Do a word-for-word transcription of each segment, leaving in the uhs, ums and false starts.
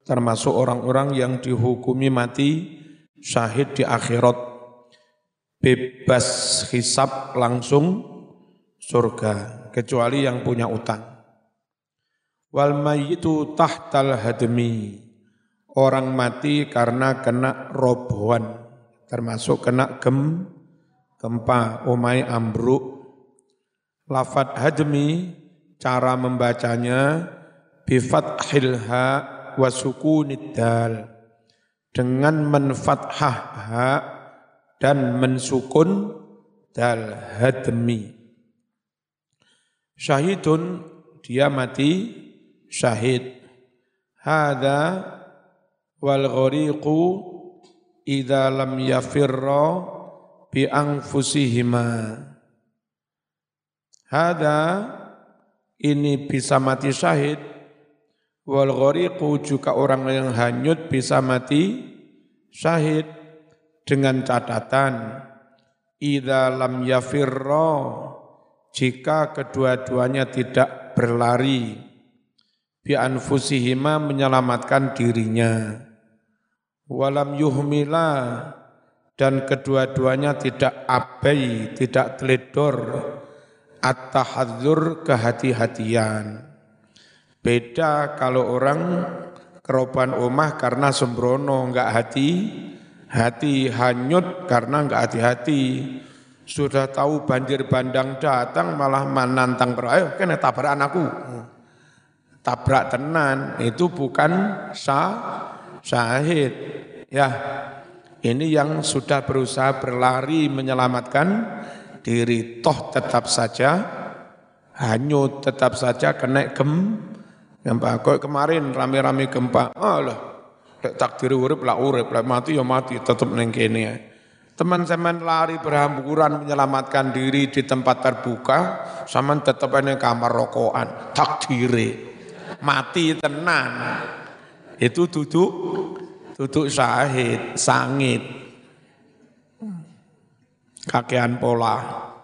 termasuk orang-orang yang dihukumi mati syahid di akhirat, bebas hisab langsung surga, kecuali yang punya utang. Wal mayyitu tahtal hadmi, orang mati karena kena robohan, termasuk kena gem, gempa, omai ambruk. Lafad hadmi, cara membacanya bifathil ha wa sukunid dal, dengan menfathah ha dan mensukun dal, hadmi. Syahidun, dia mati syahid. Hadza wal ghariqu idza lam yafirra bi anfusihima. Hadza, ini bisa mati syahid. Wal ghariqu, juga orang yang hanyut bisa mati syahid, dengan catatan idza lam yafirra, jika kedua-duanya tidak berlari, bi anfusihima, menyelamatkan dirinya, walam yuhmila, dan kedua-duanya tidak abai, tidak teledor, at-tahadzur, kehati-hatian. Beda kalau orang keroban omah karena sembrono, enggak hati, hati, hanyut karena enggak hati-hati. Sudah tahu banjir bandang datang malah menantang, ayo kena tabrak anakku. Tabrak tenan, itu bukan sah, syahid. Ya, ini yang sudah berusaha berlari menyelamatkan diri, toh tetap saja hanyut, tetap saja kena gem, gempa. Kok kemarin rame-rame gempa, alah, takdir urip lah urip, lah mati ya mati, tetap neng kene ya. Teman-teman lari berhamburan menyelamatkan diri di tempat terbuka, sama tetap neng kamar rokokan, takdire mati tenan. Itu duduk, duduk syahid, sangit, kakean pola.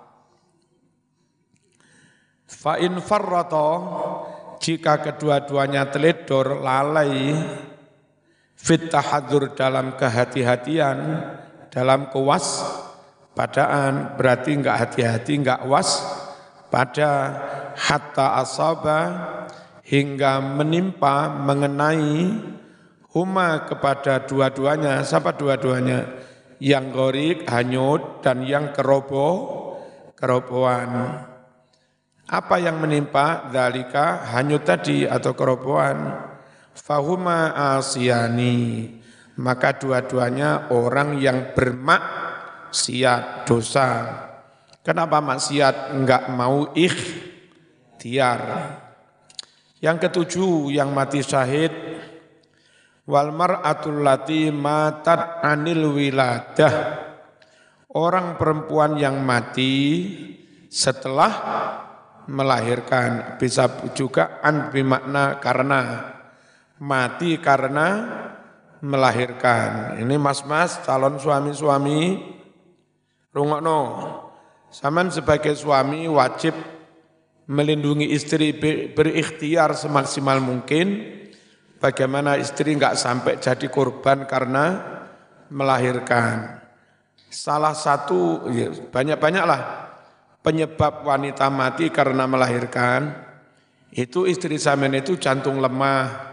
Fa in farrata, jika kedua-duanya teledor, lalai, fit tahadzur, dalam kehati-hatian, dalam kewaspadaan, berarti enggak hati-hati, enggak was pada, hatta asaba, hingga menimpa, mengenai, huma, kepada dua-duanya. Siapa dua-duanya? Yang gharik, hanyut, dan yang keroboh, kerobohan. Apa yang menimpa? Dzalika, hanyut tadi atau kerobohan. Fahuma asyani, maka dua-duanya orang yang bermaksiat, dosa. Kenapa maksiat? Enggak mau ikhtiar. Yang ketujuh yang mati syahid, wal mar'atul lati matat anil wiladah, orang perempuan yang mati setelah melahirkan. Bisa juga an bimakna karena, mati karena melahirkan. Ini mas-mas calon suami-suami, rungokno, sampean sebagai suami wajib melindungi istri, berikhtiar semaksimal mungkin bagaimana istri enggak sampai jadi korban karena melahirkan. Salah satu, ya, banyak-banyaklah penyebab wanita mati karena melahirkan, itu istri sampean itu jantung lemah.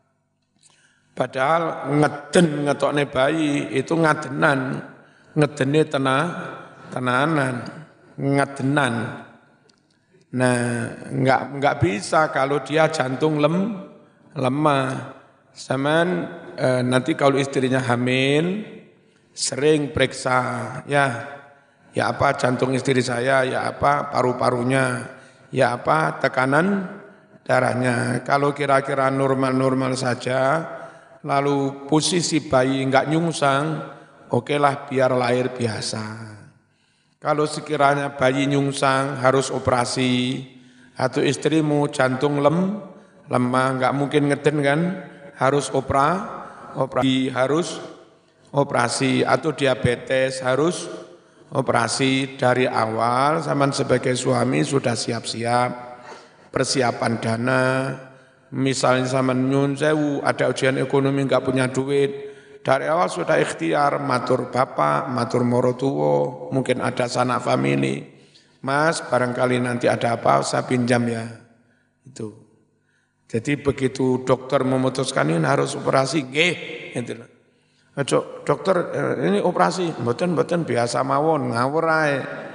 Padahal ngeden ngetokne bayi itu ngadenan, ngedene tenah, tenanan, ngadenan. Nah, enggak enggak bisa kalau dia jantung lem, lemah. Sampean eh, nanti kalau istrinya hamil sering periksa, ya, ya apa jantung istri saya, ya apa paru-parunya, ya apa tekanan darahnya. Kalau kira-kira normal-normal saja, lalu posisi bayi enggak nyungsang, okelah biar lahir biasa. Kalau sekiranya bayi nyungsang harus operasi, atau istrimu jantung lem, lemah, enggak mungkin ngeden kan, harus opera, operasi, harus operasi, atau diabetes harus operasi. Dari awal zaman sebagai suami sudah siap-siap, persiapan dana, misalnya sama nyun sewu, ada ujian ekonomi nggak punya duit, dari awal sudah ikhtiar, matur bapak, matur morotuwo, mungkin ada sanak famili, mas barangkali nanti ada apa, saya pinjam ya, itu. Jadi begitu dokter memutuskan ini harus operasi, nggih, gitu. Dokter ini operasi, mboten-mboten biasa mawon, ngawur ae.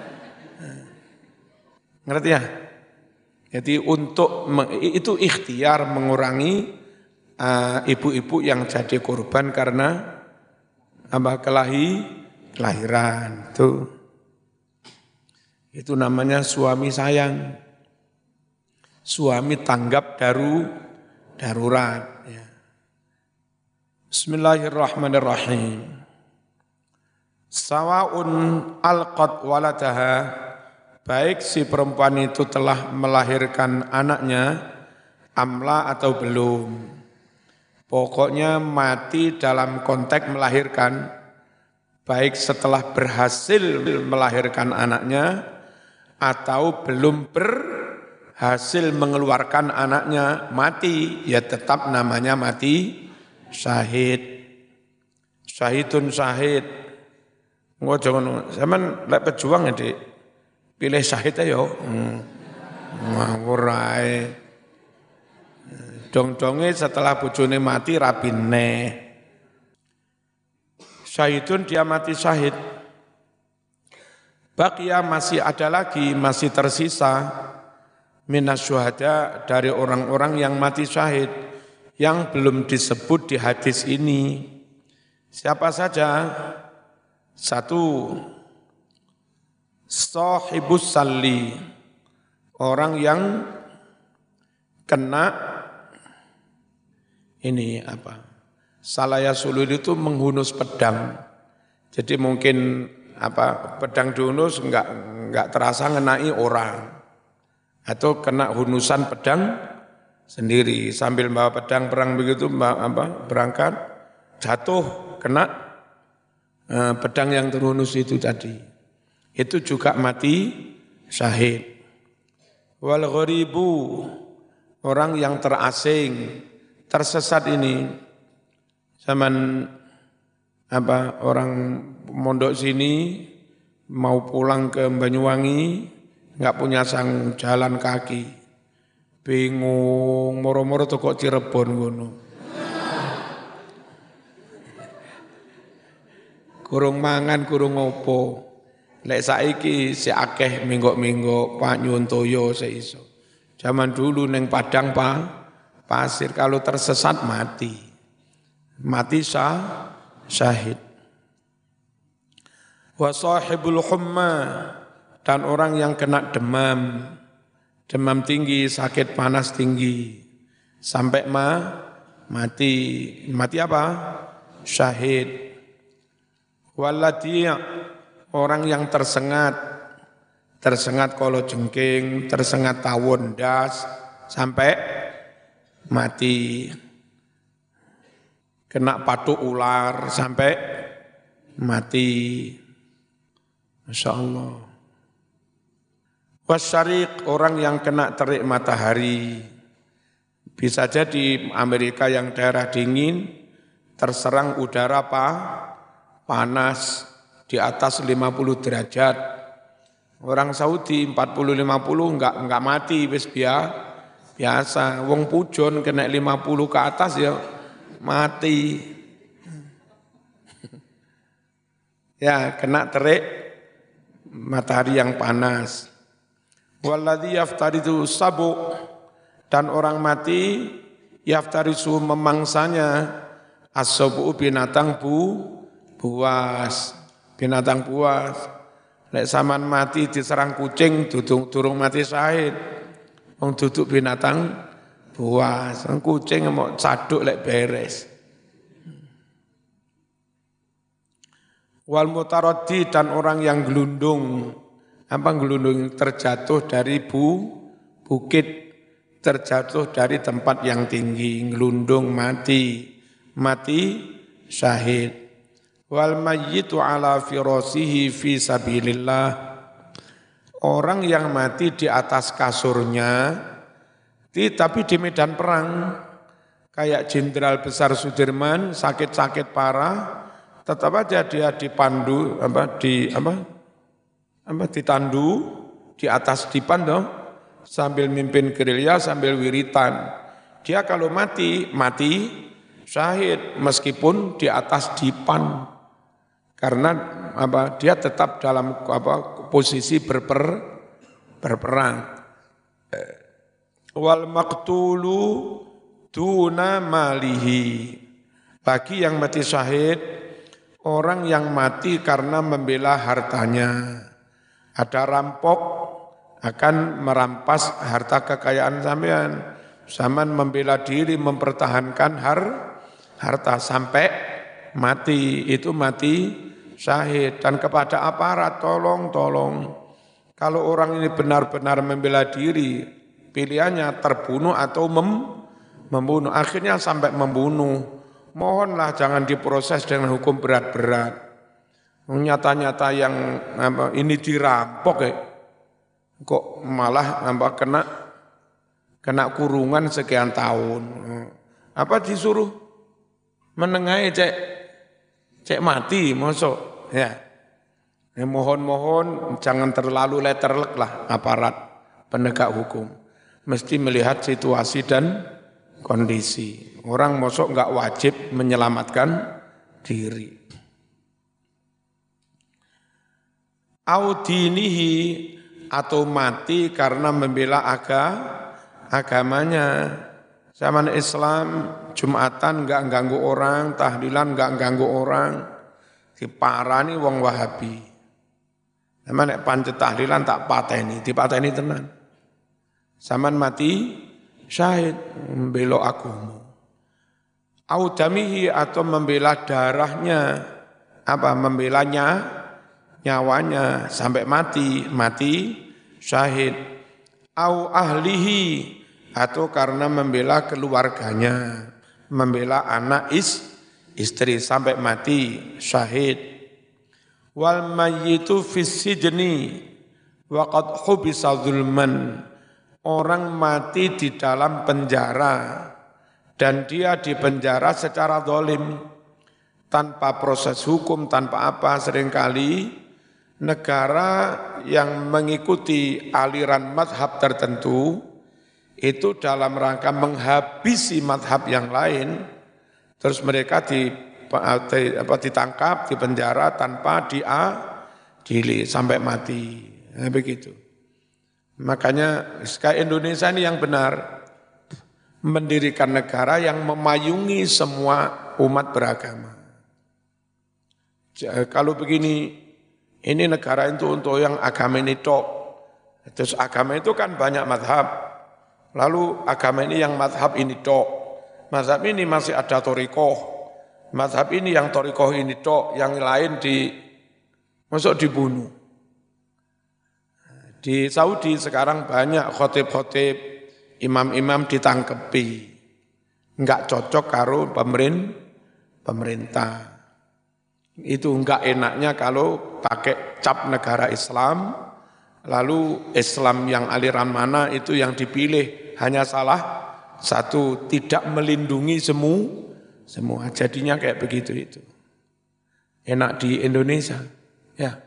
Ngerti ya? Jadi untuk itu ikhtiar mengurangi uh, ibu-ibu yang jadi korban karena apa kelahi kelahiran itu. Itu namanya suami sayang. Suami tanggap daru darurat ya. Bismillahirrahmanirrahim. Sawaun alqat waladaha, baik si perempuan itu telah melahirkan anaknya, amla atau belum. Pokoknya mati dalam konteks melahirkan, baik setelah berhasil melahirkan anaknya, atau belum berhasil mengeluarkan anaknya, mati, ya tetap namanya mati syahid. Syahidun syahid. Nggak jangan, zaman lek pejuang ya dik, pilih syahid aja, hmm. ngawur ae. Dong-donge setelah bojone mati rabine. Syahidun dia mati syahid. Baqiya masih ada lagi, masih tersisa minas syuhada dari orang-orang yang mati syahid yang belum disebut di hadis ini. Siapa saja? Satu, sahibus salli, orang yang kena ini apa? Salaya sulul itu menghunus pedang. Jadi mungkin apa pedang dihunus enggak enggak terasa ngenai orang. Atau kena hunusan pedang sendiri sambil bawa pedang perang begitu apa berangkat jatuh kena eh, pedang yang terhunus itu tadi. Itu juga mati syahid. Wal gharibu, orang yang terasing, tersesat ini. Zaman apa orang mondok sini mau pulang ke Banyuwangi enggak punya sang jalan kaki. Bingung moro-moro tuh kok Cirebon ngono. Kurung mangan, kurung ngopo. Lek saiki si akeh minggo-minggo Pak Nyun toyo seiso. Zaman dulu neng Padang Pak, pasir kalau tersesat mati. Mati sah, syahid. Wa sahibul humma, dan orang yang kena demam. Demam tinggi, sakit panas tinggi. Sampai ma, mati. Mati apa? Syahid. Walladhi, orang yang tersengat, tersengat kolo jengking, tersengat tawon das, sampai mati. Kena patuk ular, sampai mati. Masya Allah. Wasyarik, orang yang kena terik matahari. Bisa jadi Amerika yang daerah dingin, terserang udara apa? Panas di atas lima puluh derajat. Orang Saudi empat puluh lima puluh enggak enggak mati wis biasa. Wong pujon kena lima puluh ke atas ya mati. Ya, kena terik matahari yang panas. Walladzi yaftaridu sabu, dan orang mati yaftarisu memangsanya as-sabu binatang bu buas, binatang buas. Lek saman mati diserang kucing, duduk durung mati syahid. Wong duduk binatang buas, kucing mau caduk lek beres. Wal mutaraddi, dan orang yang gelundung, apa gelundung terjatuh dari bu bukit, terjatuh dari tempat yang tinggi, gelundung mati, mati syahid. Wal mayyitu ala firasihi fi sabilillah, orang yang mati di atas kasurnya Di, tapi di medan perang, kayak Jenderal Besar Sudirman sakit-sakit parah, tetap aja dia dipandu, apa di apa, apa ditandu di atas dipan dong, sambil mimpin gerilya sambil wiritan. Dia kalau mati mati syahid meskipun di atas dipan, karena apa dia tetap dalam apa posisi berper berperang. Wal maqtulu duna malihi. Bagi yang mati syahid, orang yang mati karena membela hartanya. Ada rampok akan merampas harta kekayaan sampean. Zaman membela diri, mempertahankan har, harta sampai mati, itu mati syahid. Dan kepada aparat, tolong, tolong. Kalau orang ini benar-benar membela diri, pilihannya terbunuh atau mem, membunuh. Akhirnya sampai membunuh. Mohonlah jangan diproses dengan hukum berat-berat. Nyata-nyata yang apa, ini dirampok ya. Kok malah apa, kena kena kurungan sekian tahun. Apa disuruh menengahi cek cek mati mosok ya. Ya mohon-mohon jangan terlalu letterlek lah aparat penegak hukum. Mesti melihat situasi dan kondisi. Orang mosok enggak wajib menyelamatkan diri. Audinihi atau mati karena membela aga, agamanya. Zaman Islam Jumatan enggak ganggu orang, tahlilan enggak ganggu orang. Diparani wong Wahabi. Zaman nek pancet tahlilan tak pateni, dipateni tenan. Zaman mati syahid membela agama. Audamihi atau membela darahnya, apa membelanya nyawanya sampai mati, mati syahid. Au ahlihi atau karena membela keluarganya, membela anak is, istri sampai mati syahid. Wal mayyitu fis sijni wa qad hubisa zulman. Orang mati di dalam penjara dan dia di penjara secara zalim tanpa proses hukum, tanpa apa. Seringkali negara yang mengikuti aliran madhab tertentu itu dalam rangka menghabisi madhab yang lain, terus mereka di, apa, ditangkap, di penjara tanpa diadili sampai mati. Nah, begitu. Makanya sekali Indonesia ini yang benar, mendirikan negara yang memayungi semua umat beragama. Kalau begini, ini negara itu untuk yang agama ini tok. Terus agama itu kan banyak madhab. Lalu agama ini yang madhab ini tok. Madhab ini masih ada torikoh. Madhab ini yang torikoh ini tok. Yang lain di, masuk dibunuh. Di Saudi sekarang banyak khotib-khotib, imam-imam ditangkepi. Enggak cocok karo pemerin, pemerintah. Itu enggak enaknya kalau pakai cap negara Islam, lalu Islam yang aliran mana itu yang dipilih, hanya salah satu, tidak melindungi semua, semua. Jadinya kayak begitu itu. Enak di Indonesia, ya.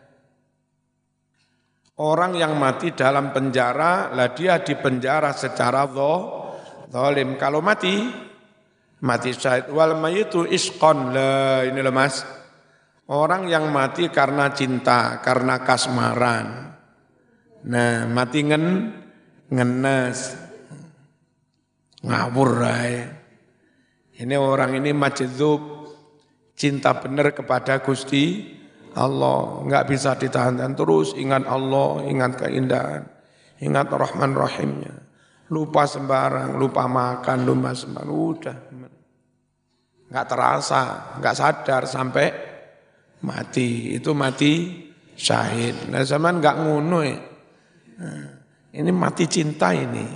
Orang yang mati dalam penjara, lah dia di penjara secara zalim. Kalau mati, mati syahid. Wal mayyitu isqon, lah ini loh mas. Orang yang mati karena cinta, karena kasmaran. Nah, mati ngen, ngenes, ngawur rai. Ini orang ini majdzub, cinta benar kepada Gusti Allah, enggak bisa ditahan, terus ingat Allah, ingat keindahan, ingat Rahman Rahimnya. Lupa sembarang, lupa makan, lupa sembarang, udah. Enggak terasa, enggak sadar sampai mati. Itu mati syahid. Nah zaman enggak ngono ya. Ini mati cinta ini.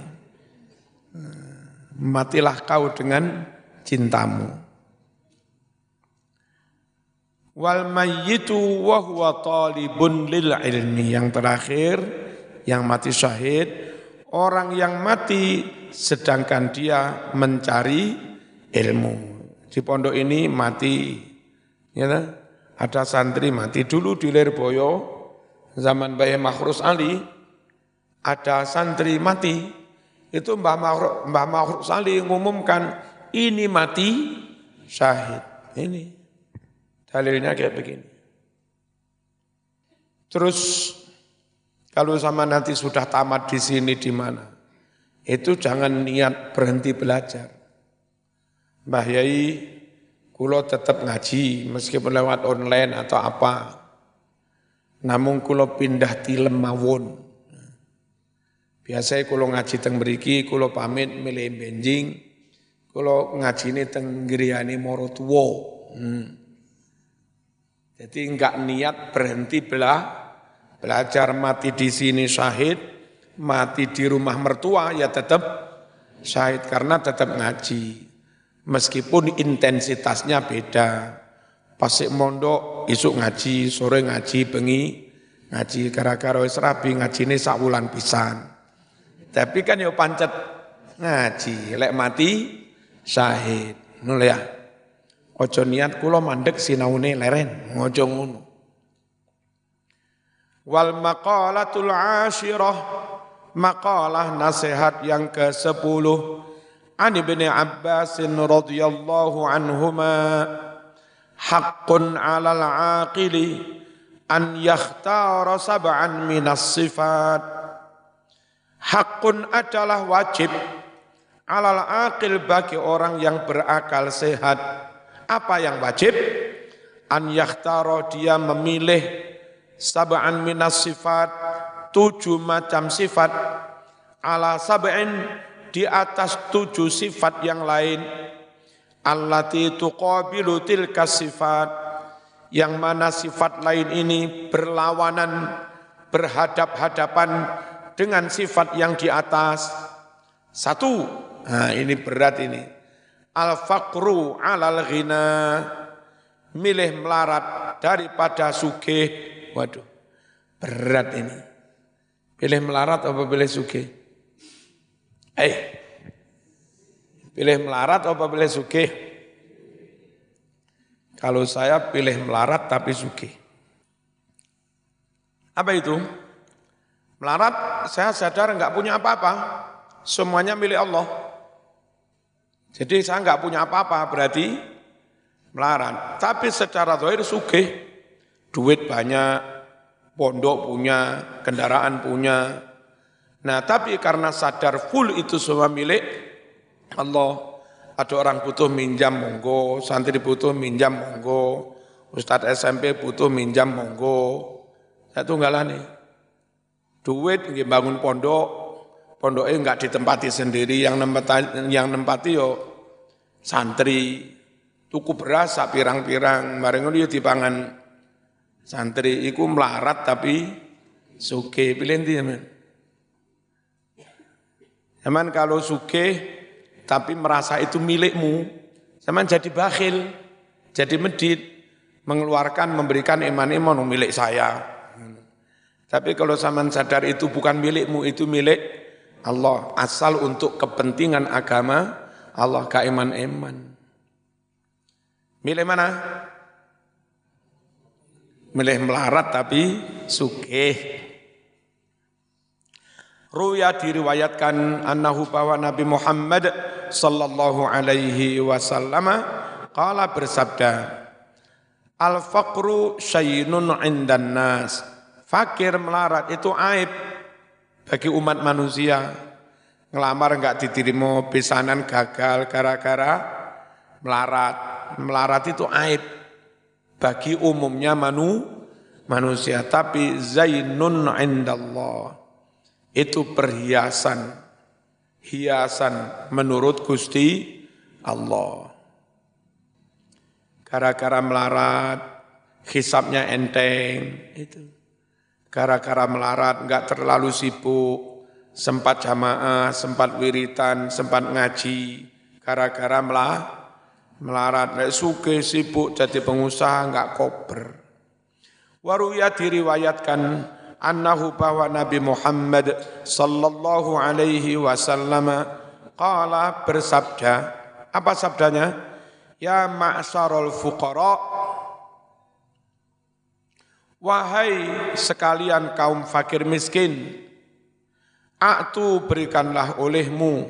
Matilah kau dengan cintamu. Wal mayyitu wa huwa talibun lil ilmi. Yang terakhir, yang mati syahid, orang yang mati sedangkan dia mencari ilmu. Di pondok ini mati, ya, ada santri mati. Dulu di Lirboyo, zaman Mbah Makhrus Ali, ada santri mati. Itu Mbah Makhrus, Mbah Makhrus Ali mengumumkan, ini mati syahid. Ini dalilnya kayak begini. Terus kalau sama nanti sudah tamat di sini di mana, itu jangan niat berhenti belajar. Mbah Yai, kulo tetap ngaji meskipun lewat online atau apa. Namun kulo pindah tilem mawon. Biasanya kulo ngaji teng mriki, kulo pamit milih benjing, kulo ngajine teng griyane Morotuwo. Hmm. Jadi enggak niat berhenti belah. Belajar mati di sini syahid, mati di rumah mertua ya tetap syahid karena tetap ngaji. Meskipun intensitasnya beda. Pasik mondok, isuk ngaji, sore ngaji, bengi ngaji, gara-gara wis rabi ngajine sak wulan pisan. Tapi kan yo pancet ngaji, lek mati syahid. Ngono ya. Ojo niat kula mandek sinaune leren, ngojo ngono. Wal maqalatul ashirah, maqalah nasihat yang kesepuluh. An Ibnu Abbas radhiyallahu anhuma, haqqun 'alal 'aqili an yakhtara sab'an minas sifat. Haqqun adalah wajib 'alal 'aqil bagi orang yang berakal sehat. Apa yang wajib? An yakhtara, dia memilih sab'an minas sifat, tujuh macam sifat, ala sab'in, di atas tujuh sifat yang lain, allati tuqabilu tilka sifat, yang mana sifat lain ini berlawanan, berhadap-hadapan dengan sifat yang di atas. Satu, nah ini berat ini, al-faqru alal ghina, milih melarat daripada sugih. Waduh, berat ini. Pilih melarat apa pilih sugih? Eh, pilih melarat apa pilih sugih? Kalau saya pilih melarat tapi sugih. Apa itu? Melarat, saya sadar enggak punya apa-apa. Semuanya milik Allah. Jadi saya enggak punya apa-apa, berarti melarat. Tapi secara zahir sugih. Duit banyak, pondok punya, kendaraan punya. Nah, tapi karena sadar full itu semua milik Allah. Ada orang butuh minjam, monggo. Santri butuh minjam, monggo. Ustadz S M P butuh minjam, monggo. Saya tunggalan nih. Duit nggih bangun pondok, pondoknya enggak ditempati sendiri, yang nempati, yang nempati yo santri. Tuku beras sak pirang-pirang, bareng ngono yo dipangan santri. Iku melarat tapi sugih. Pilih ndi sampean? Sampean kalau sugih tapi merasa itu milikmu, sampean jadi bakhil, jadi medit, mengeluarkan, memberikan iman-iman milik saya. Tapi kalau sampean sadar itu bukan milikmu, itu milik Allah, asal untuk kepentingan agama Allah, ka iman-iman. Milih mana? Milih melarat tapi sugih. Ruya diriwayatkan annahu bahwa Nabi Muhammad sallallahu alaihi wasallam qala bersabda, al-faqru syainun 'indan nas. Fakir melarat itu aib bagi umat manusia. Ngelamar enggak diterima, pesanan gagal gara-gara melarat. Melarat itu aib bagi umumnya manu, manusia, tapi zainun indallah, itu perhiasan, hiasan menurut Gusti Allah. Gara-gara melarat, hisabnya enteng, itu. Gara-gara melarat, enggak terlalu sibuk, sempat jamaah, sempat wiritan, sempat ngaji, gara-gara melarat. Melarat, nek sugih sibuk jadi pengusaha enggak kober. Waruya diriwayatkan annahu bahwa Nabi Muhammad sallallahu alaihi wasallam qala bersabda, apa sabdanya? Ya ma'syarul fuqara, wahai sekalian kaum fakir miskin, a'tu berikanlah olehmu,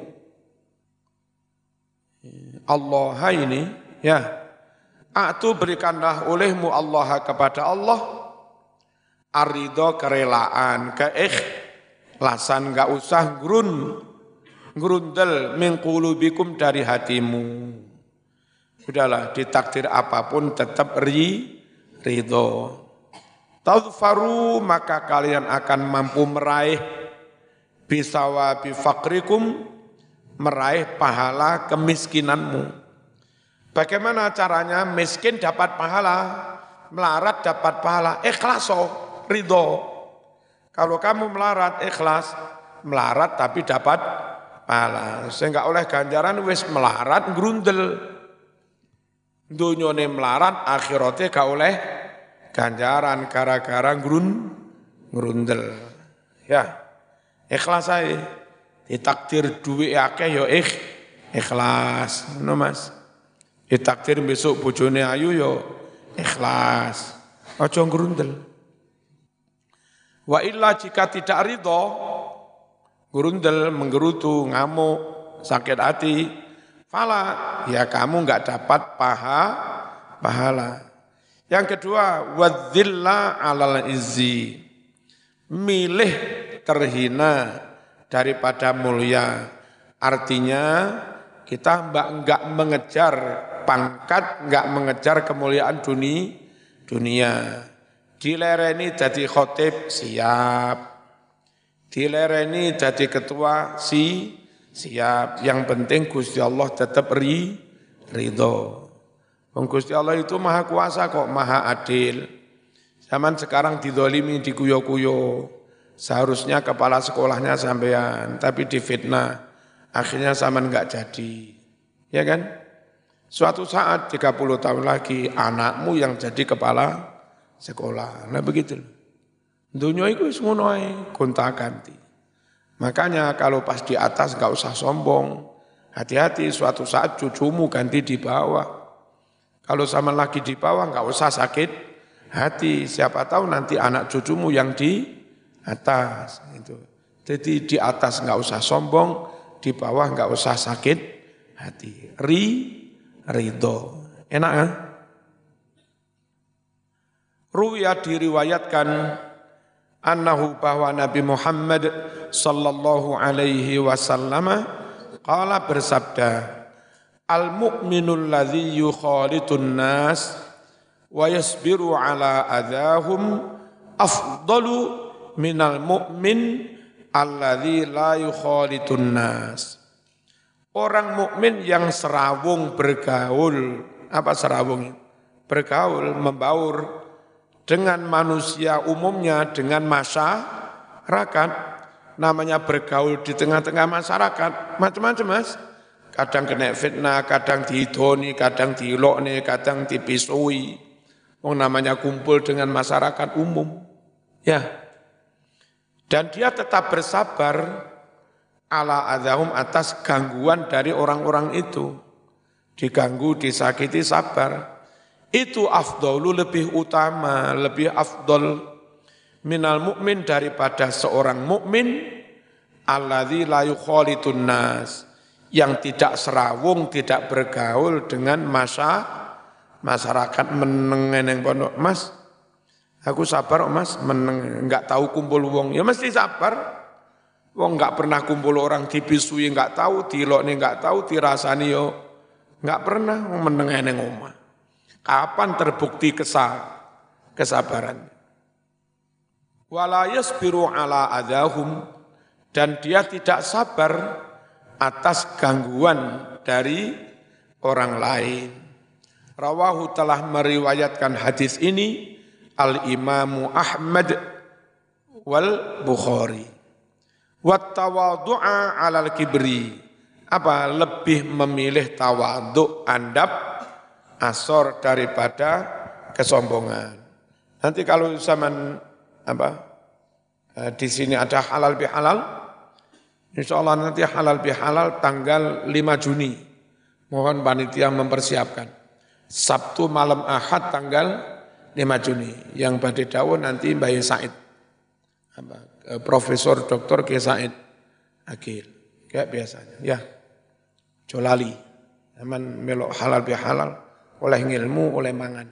Allah ini ya, a'tu berikanlah olehmu Allah kepada Allah, arido kerelaan, keikhlasan, enggak usah grun, grundel min qulubikum dari hatimu. Sudahlah, ditakdir apapun tetap ri, ridho. Tadfaru, maka kalian akan mampu meraih bisawa bifakrikum, meraih pahala kemiskinanmu. Bagaimana caranya miskin dapat pahala, melarat dapat pahala? Ikhlaso, ridho. Kalau kamu melarat ikhlas, melarat tapi dapat pahala. Sehingga oleh ganjaran wis melarat grundel. Dunyone melarat, akhiratnya gak oleh ganjaran gara-gara grun grundel. Ya, ikhlas aja. Ditakdir duit akeh yo ikh, ikhlas, no Mas. Ditakdir besok bojone ayu yo ikhlas. Aja grundel. Wa illa jika tidak ridho, grundel, menggerutu, ngamuk, sakit hati, fala, ya kamu enggak dapat paha, pahala. Yang kedua, wadzilla alal izzi, milih terhina daripada mulia. Artinya kita mbak enggak mengejar pangkat, enggak mengejar kemuliaan dunia, dunia. Dilereni jadi khotib, siap. Dilereni jadi ketua, si siap. Yang penting Gusti Allah tetap ri, ridho. Gusti Allah itu maha kuasa kok, maha adil. Zaman sekarang didolimi, dikuyo-kuyo. Seharusnya kepala sekolahnya sampean, tapi difitnah. Akhirnya zaman enggak jadi. Ya kan? Suatu saat tiga puluh tahun lagi anakmu yang jadi kepala sekolah. Nah begitu. Dunia itu semua gonta-ganti. Makanya kalau pas di atas enggak usah sombong. Hati-hati suatu saat cucumu ganti di bawah. Kalau sama lagi di bawah enggak usah sakit hati. Siapa tahu nanti anak cucumu yang di atas. Itu. Jadi di atas enggak usah sombong, di bawah enggak usah sakit hati. Ri, ridho. Enak kan? Ruwiyah diriwayatkan annahu bahwa Nabi Muhammad sallallahu alaihi wasallam qala bersabda, al-mu'minul ladzi yukhalitun nas wa yasbiru ala adahum afdalu minal mu'min alladzi la yukhalitun nas. Orang mukmin yang serawung bergaul, apa serawung? Bergaul, membaur dengan manusia umumnya, dengan masyarakat, namanya bergaul di tengah-tengah masyarakat, macam-macam Mas. Kadang kena fitnah, kadang dihidoni, kadang diilokne, kadang dipisui. Oh, namanya kumpul dengan masyarakat umum. Ya. Dan dia tetap bersabar ala adahum atas gangguan dari orang-orang itu. Diganggu, disakiti, sabar. Itu afdalu, lebih utama, lebih afdal minal mukmin daripada seorang mukmin alladzi la yukhalitun nas, yang tidak serawung, tidak bergaul dengan masa masyarakat meneng pondok. Mas, aku sabar Mas, meneng enggak tahu kumpul wong. Ya mesti sabar. Wong enggak pernah kumpul orang dipisui, enggak tahu, dilokne enggak tahu, dirasani yo enggak pernah meneng neng omah. Kapan terbukti kesal, kesabaran? Wala yasbiru ala adahum, dan dia tidak sabar atas gangguan dari orang lain. Rawahu telah meriwayatkan hadis ini al-Imamu Ahmad wal Bukhari. Wat tawadhu'a 'alal kibri. Apa lebih memilih tawadhu, andap asor daripada kesombongan. Nanti kalau zaman apa Eh, di sini ada halal bihalal. Insya Allah nanti halal bihalal tanggal lima Juni. Mohon panitia mempersiapkan. Sabtu malam Ahad tanggal lima Juni. Yang badai dawuh nanti Mbak Said. Apa, Profesor Doktor K. Said Akil. Kayak biasanya. Ya. Jolali. Aman melok halal bihalal. Oleh ngilmu, oleh mangan.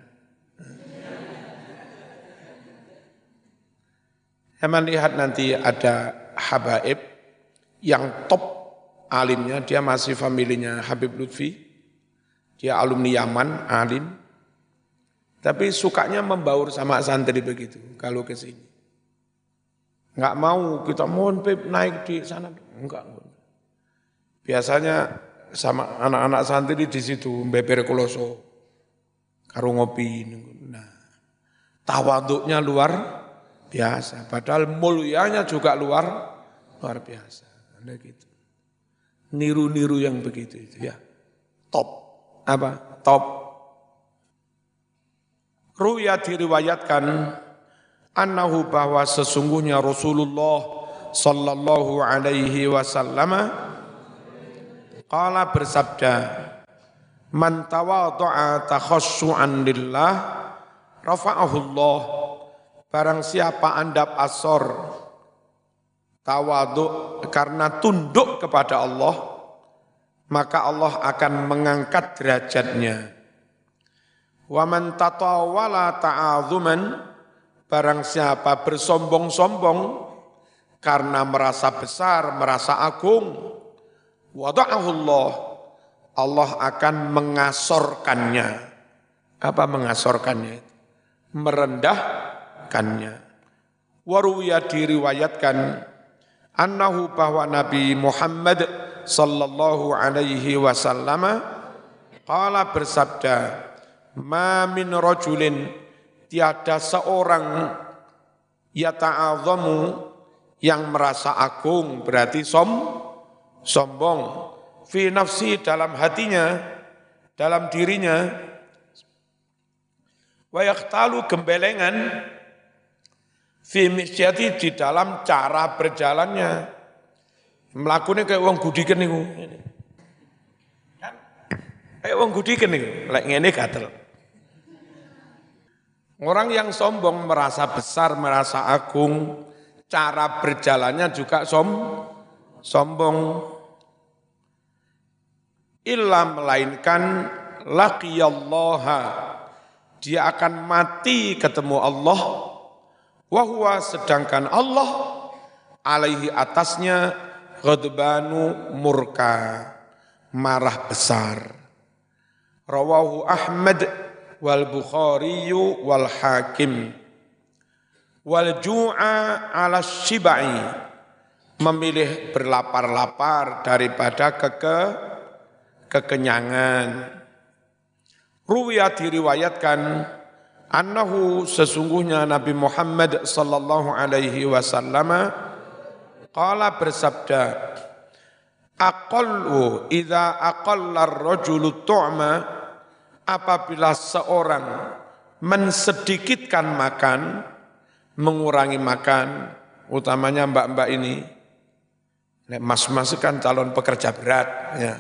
Aman lihat nanti ada habaib yang top alimnya, dia masih familinya Habib Lutfi, dia alumni Yaman, alim, tapi sukanya membaur sama santri begitu kalau ke sini. Enggak mau kita mohon Pip naik di sana, enggak. Biasanya sama anak-anak santri di situ beber kuloso, karo ngopi. Nah, tawaduknya luar biasa, padahal mulianya juga luar luar biasa. Ada gitu. Niru-niru yang begitu itu ya. Top. Apa? Top. Ruya diriwayatkan annahu bahwa sesungguhnya Rasulullah sallallahu alaihi wasallam qala bersabda, man tawadha'a takhassu'an lillah rafa'ahu Allah. Barang siapa andap asor tawadhu karena tunduk kepada Allah, maka Allah akan mengangkat derajatnya. Wa man tatawala ta'adzuman, barang siapa bersombong-sombong karena merasa besar, merasa agung, wada'ahu Allah, Allah akan mengasorkannya. Apa mengasorkannya? Merendahkannya. Waruya diriwayatkan annahu bahwa Nabi Muhammad sallallahu alaihi wasallam qala bersabda, ma min rajulin, tiada seorang yata'azzamu yang merasa agung, berarti som sombong, fi nafsi dalam hatinya, dalam dirinya, wa yaqtalu gembelengan fi misyati di dalam cara berjalannya. Melakukannya kayak wong gudiken niku. Kan kayak wong gudiken niku, lek ngene gatel. Orang yang sombong merasa besar, merasa agung, cara berjalannya juga som sombong. Illa melainkan laqiyallaha, dia akan mati ketemu Allah. Wahwa sedangkan Allah alaihi atasnya ghadbanu murka, marah besar. Rawahu Ahmad wal Bukhari wal Hakim. Wal ju'a ala syibai, memilih berlapar-lapar daripada keke, kekenyangan. Ruwiya diriwayatkan annahu sesungguhnya Nabi Muhammad sallallahu alaihi wasallam qala bersabda, aqallu idza aqalla ar-rajulu tu'ma, apabila seorang mensedikitkan makan, mengurangi makan, utamanya mbak-mbak ini, mas-mas kan calon pekerja berat ya.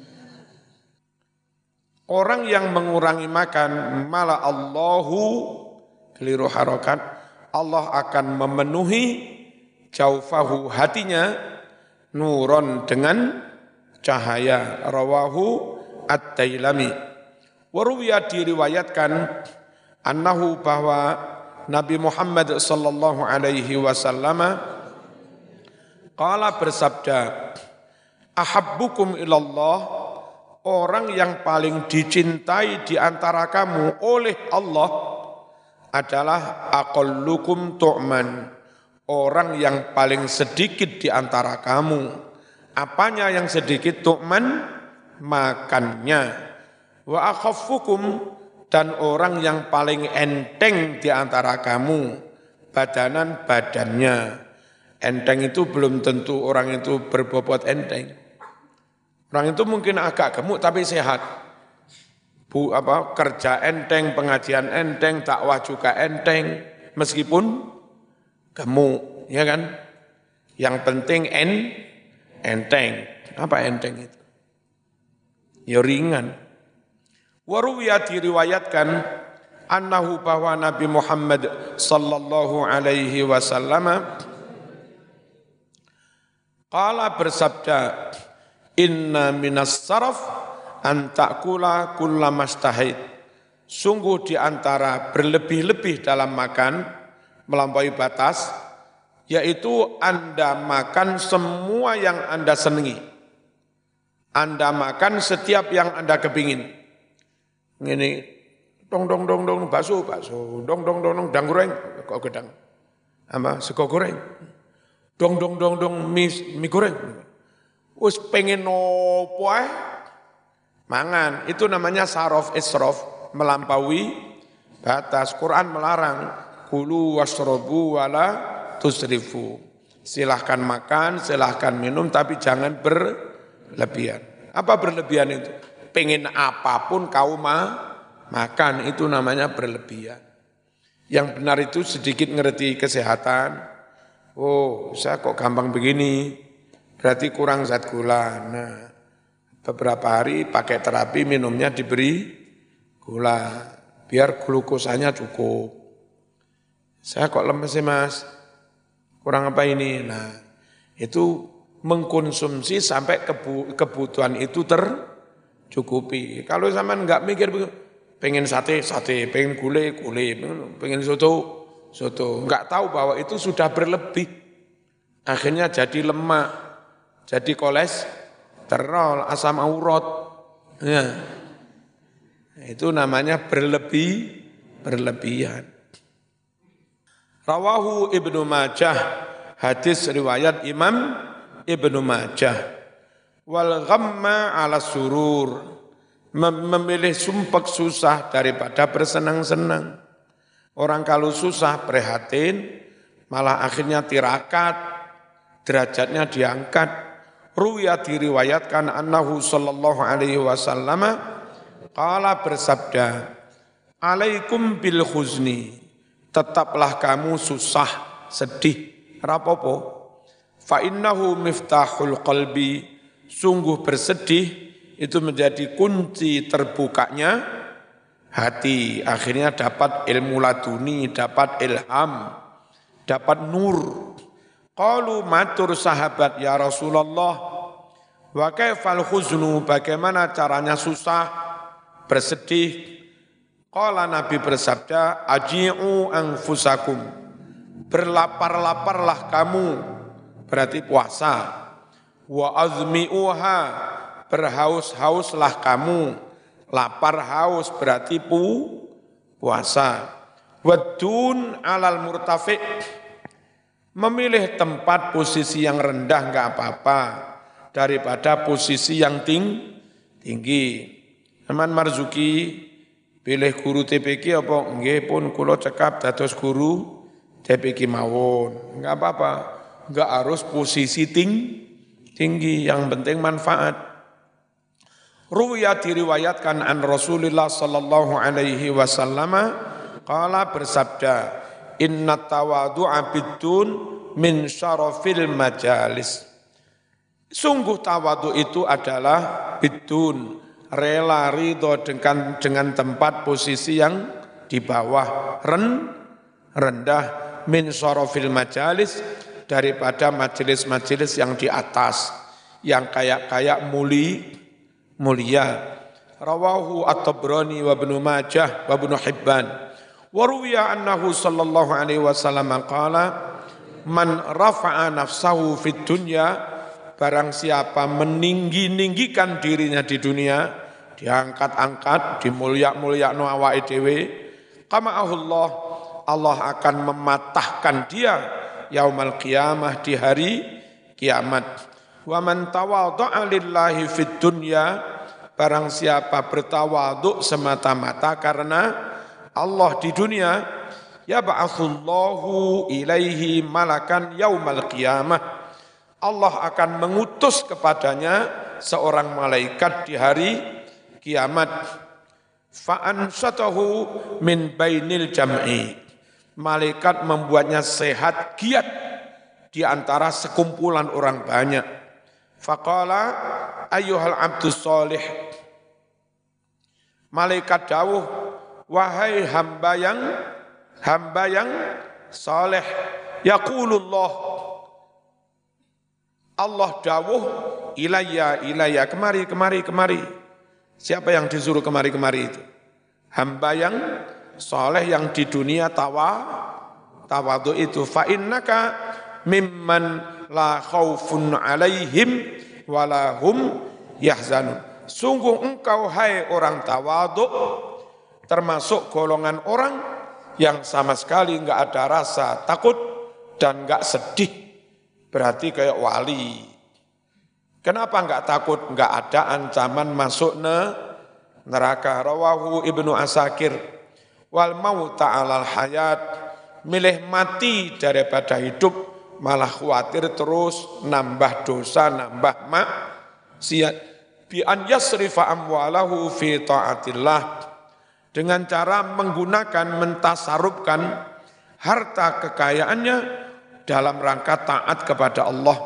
Orang yang mengurangi makan, malah Allahu, keliru harokat, Allah akan memenuhi jaufahu hatinya, nuron dengan cahaya. Rawahu At-Tailami. Waruwiya diriwayatkan, annahu bahwa Nabi Muhammad sallallahu alaihi wasallam qala bersabda, ahabbukum ilallah, orang yang paling dicintai di antara kamu oleh Allah adalah aqallukum tu'man, orang yang paling sedikit di antara kamu. Apanya yang sedikit? Tu'man, makannya. Wa akhaffukum, dan orang yang paling enteng di antara kamu, badanan badannya. Enteng itu belum tentu orang itu berbobot enteng. Orang itu mungkin agak gemuk tapi sehat. Bu, apa, kerja enteng, pengajian enteng, dakwah juga enteng, meskipun gemuk. ya kan? Yang penting en, enteng. Apa enteng itu? Ya ringan. Waruwiya diriwayatkan annahu bahwa Nabi Muhammad sallallahu alaihi wasallam qala bersabda, inna minas saraf an ta'kula kullamastahid. Sungguh di antara berlebih-lebih dalam makan, melampaui batas, yaitu Anda makan semua yang Anda senangi. Anda makan setiap yang Anda kepingin. Ini, dong dong dong dong, bakso, bakso, dong dong dong dong, dang goreng, kok gedang, apa, sego goreng, dong dong dong dong, mie, mie goreng. Us pengen nopo eh, mangan, itu namanya saraf israf. Melampaui batas. Quran melarang kulu washrobu wala tusrifu. Silahkan makan, silahkan minum, tapi jangan berlebihan. Apa berlebihan itu? Pengen apapun kau ma, makan, itu namanya berlebihan. Yang benar itu sedikit ngerti kesehatan. Oh, saya kok gampang begini, berarti kurang zat gula. Nah, beberapa hari pakai terapi, minumnya diberi gula, biar glukosanya cukup. Saya kok lemes sih mas, kurang apa ini? Nah, itu mengkonsumsi sampai kebutuhan itu tercukupi. Kalau zaman enggak mikir, pengen sate, sate, pengen gulai, gulai, pengen soto, soto. Enggak tahu bahwa itu sudah berlebih. Akhirnya jadi lemak, jadi kolesterol, asam urat. Ya. Itu namanya berlebih, berlebihan. Rawahu Ibnu Majah, hadis riwayat Imam Ibnu Majah. Wal ghamma ala surur, memilih sumpek susah daripada bersenang-senang. Orang kalau susah prihatin, malah akhirnya tirakat, derajatnya diangkat. Ruwiya diriwayatkan annahu sallallahu alaihi wasallam qala bersabda, alaikum bil khuzni, tetaplah kamu susah, sedih, rapopo. Fa innahu miftahul qalbi, sungguh bersedih itu menjadi kunci terbukanya hati. Akhirnya dapat ilmu laduni, dapat ilham, dapat nur. Qalu matur sahabat, ya Rasulullah, wa kaifal khuznu, bagaimana caranya susah, bersedih? Qala Nabi bersabda, aji'u anfusakum, berlapar-laparlah kamu, berarti puasa. Wa azmi'uha, berhaus-hauslah kamu, lapar haus berarti pu, puasa. Wadun alal murtafi', memilih tempat posisi yang rendah enggak apa-apa daripada posisi yang ting, tinggi. Aman Marzuki pilih guru T P K apa? Nggih pun kula cekap dados guru T P K mawon. Enggak apa-apa. Enggak harus posisi ting, tinggi, yang penting manfaat. Ruwiya diriwayatkan an Rasulullah sallallahu alaihi wasallam qala bersabda, inna tawadu'a bidun min syarafil majalis. Sungguh tawadu itu adalah bidun, rela ridho dengan dengan tempat posisi yang di bawah, ren, rendah, min syarafil majalis, daripada majelis-majelis yang di atas, yang kayak-kayak muli, mulia. Rawahu at-Tabrani wa Ibnu Majah wa Ibnu Hibban. Wa ruwiya annahu sallallahu alaihi wasallam qala, man rafa'a nafsahu fid dunya, barang siapa meninggi-ninggikan dirinya di dunia, diangkat-angkat, dimulyak-mulyakno awake dhewe, qama'ahullah, Allah akan mematahkan dia yaumal qiyamah, di hari kiamat. Wa man tawadha'a lillahi fid dunya, barang siapa bertawadhu semata-mata karena Allah di dunia, ya ba'atsullahu ilaihi malakan yaumal qiyamah, Allah akan mengutus kepadanya seorang malaikat di hari kiamat. Fa'ansatahu min bainil jam'i, malaikat membuatnya sehat, giat di antara sekumpulan orang banyak. Faqala ayyuhal abdus solih. Malaikat dawuh, wahai hamba yang hamba yang saleh. Yaqulullah, Allah dawuh, ilayya ilayya, kemari kemari kemari. Siapa yang disuruh kemari kemari itu? Hamba yang saleh yang di dunia tawa tawadu itu. Fa innaka mimman la khaufun alaihim wala hum yahzanun. Sungguh engkau hai orang tawadhu termasuk golongan orang yang sama sekali enggak ada rasa takut dan enggak sedih. Berarti kayak wali. Kenapa enggak takut? Enggak ada ancaman masuk ne neraka. Rawahu Ibnu Asakir. Wal mauta 'alal hayat, milih mati daripada hidup, malah khawatir terus nambah dosa, nambah maksiat. Bi an yasrifa amwalahu fi ta'atillah, dengan cara menggunakan, mentasarufkan harta kekayaannya dalam rangka taat kepada Allah.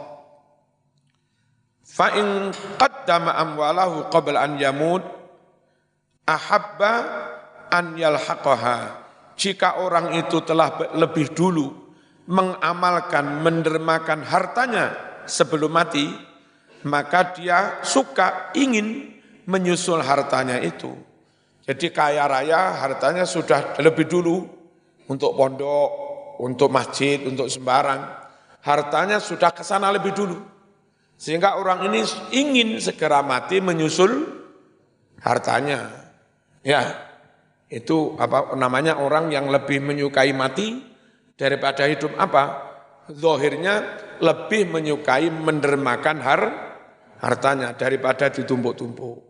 Fa in qaddama amwalahu qabla an yamut ahabba an yalhaqaha. Jika orang itu telah lebih dulu mengamalkan, mendermakan hartanya sebelum mati, maka dia suka ingin menyusul hartanya itu. Jadi kaya raya hartanya sudah lebih dulu untuk pondok, untuk masjid, untuk sembarang. Hartanya sudah ke sana lebih dulu. Sehingga orang ini ingin segera mati menyusul hartanya. Ya, itu apa namanya, orang yang lebih menyukai mati daripada hidup. Apa? Zahirnya lebih menyukai mendermakan har, hartanya daripada ditumpuk-tumpuk.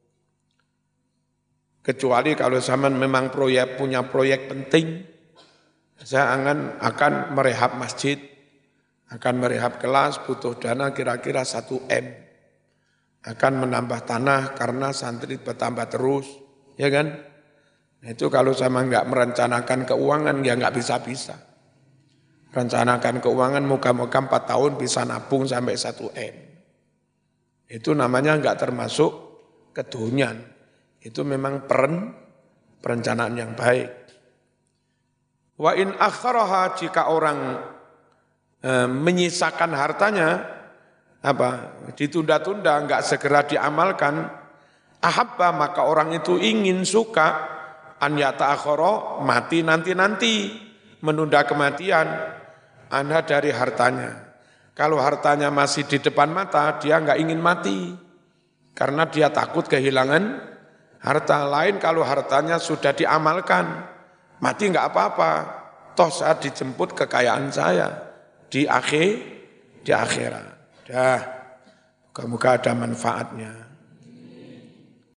Kecuali kalau zaman memang proyek punya proyek penting, saya akan akan merehab masjid, akan merehab kelas, butuh dana kira-kira satu M. Akan menambah tanah karena santri bertambah terus, ya kan? Itu kalau sama enggak merencanakan keuangan, ya enggak bisa-bisa. Rencanakan keuangan moga-moga empat tahun bisa nabung sampai satu M. Itu namanya enggak termasuk kedunian. Itu memang peren, perencanaan yang baik. Wa in akharaha, jika orang e, menyisakan hartanya, apa ditunda-tunda, enggak segera diamalkan, ahabba, maka orang itu ingin, suka, an yata'akhara, mati nanti-nanti, menunda kematian, anha dari hartanya. Kalau hartanya masih di depan mata, dia enggak ingin mati, karena dia takut kehilangan harta. Lain kalau hartanya sudah diamalkan, mati enggak apa-apa, toh saat dijemput kekayaan saya di akhir, di akhirat. Dah, moga-moga ada manfaatnya.